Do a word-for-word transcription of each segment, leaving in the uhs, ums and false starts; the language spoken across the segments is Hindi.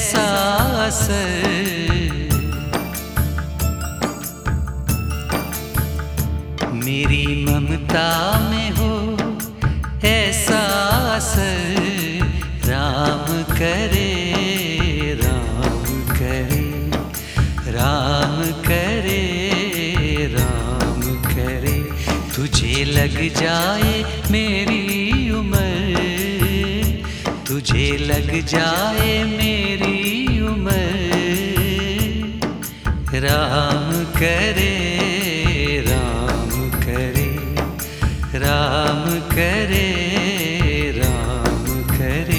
ऐसा असर, मेरी ममता में हो ऐसा असर। राम करे राम करे राम करे राम करे, तुझे लग जाए मेरी उम्र, तुझे लग जाए मेरी उम्र। राम करे राम करे राम करे राम करे।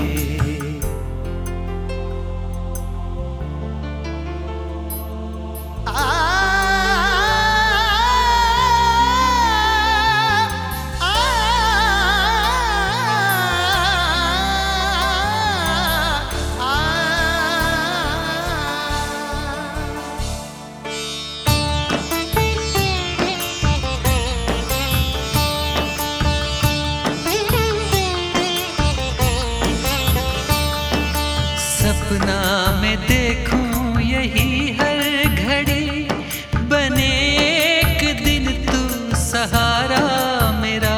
सपना में देखूं यही हर घड़ी, बने एक दिन तू सहारा मेरा।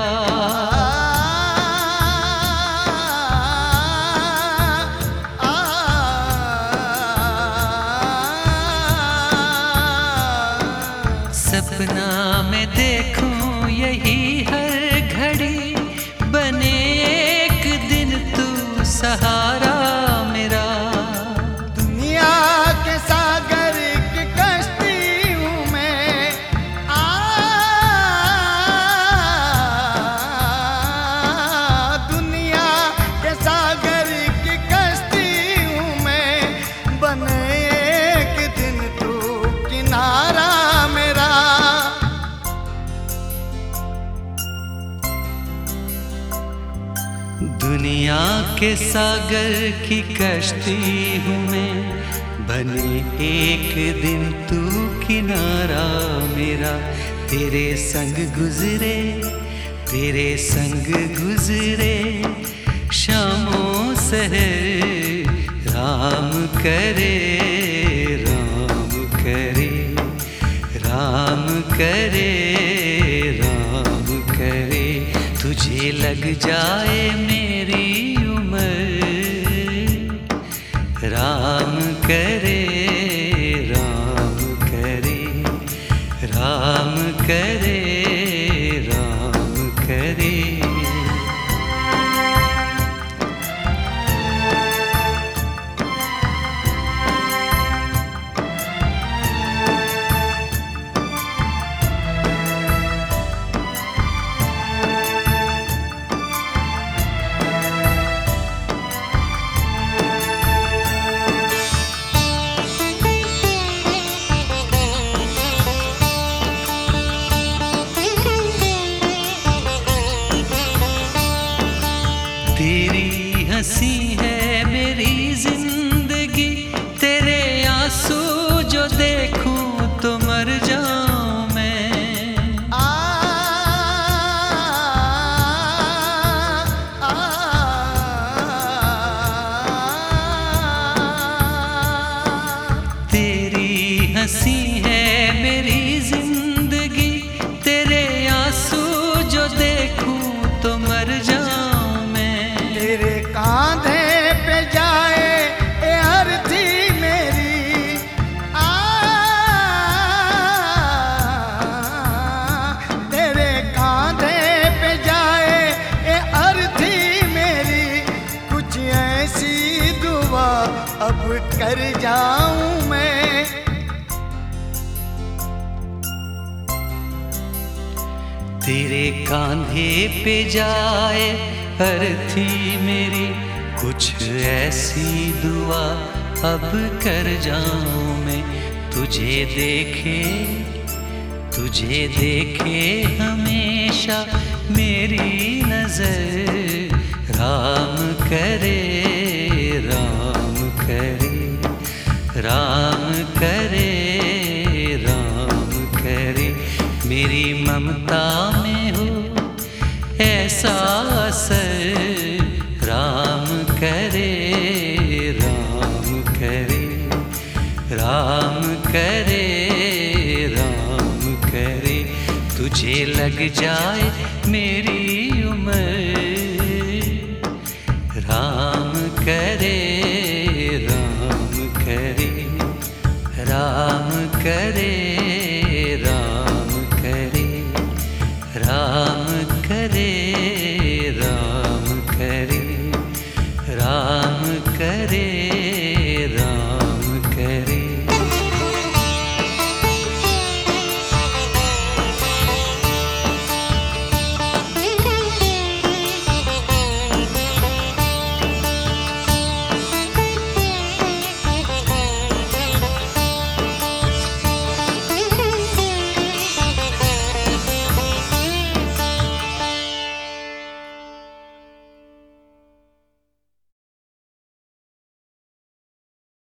सपना में देखूं यही हर घड़ी, बने एक दिन तू सहारा मेरा। दुनिया के सागर की कश्ती हूँ मैं, आ दुनिया के सागर की कश्ती हूँ मैं, बने एक दिन तू किनारा मेरा। दुनिया के सागर की कश्ती हूँ मैं, बने एक दिन तू किनारा मेरा। तेरे संग गुजरे तेरे संग गुजरे शामों सहर। राम करे राम करे राम करे राम करे, तुझे लग जाए मेरी उम्र। राम करे राम करे राम करे राम करे। तेरी हंसी है मेरी जिंदगी, तेरे आंसू जो देखूं तो मर जाऊं मैं। आ, आ, तेरी हंसी है मेरी जिंदगी, तेरे आंसू जो देखूं तो मर जाऊं। तेरे कांधे पे जाए ए अर्थी मेरी, आ तेरे कांधे पे जाए ए अर्थी मेरी, कुछ ऐसी दुआ अब कर जाऊं मैं। तेरे कांधे पे जाए अर्थी मेरी, कुछ ऐसी दुआ अब कर जाऊं मैं। तुझे देखे तुझे देखे हमेशा मेरी नजर। राम करे राम करे राम करे राम करे, मेरी ममता में हो ऐसा असर। राम करे राम करे, राम करे, राम करे, तुझे लग जाए मेरी उम्र।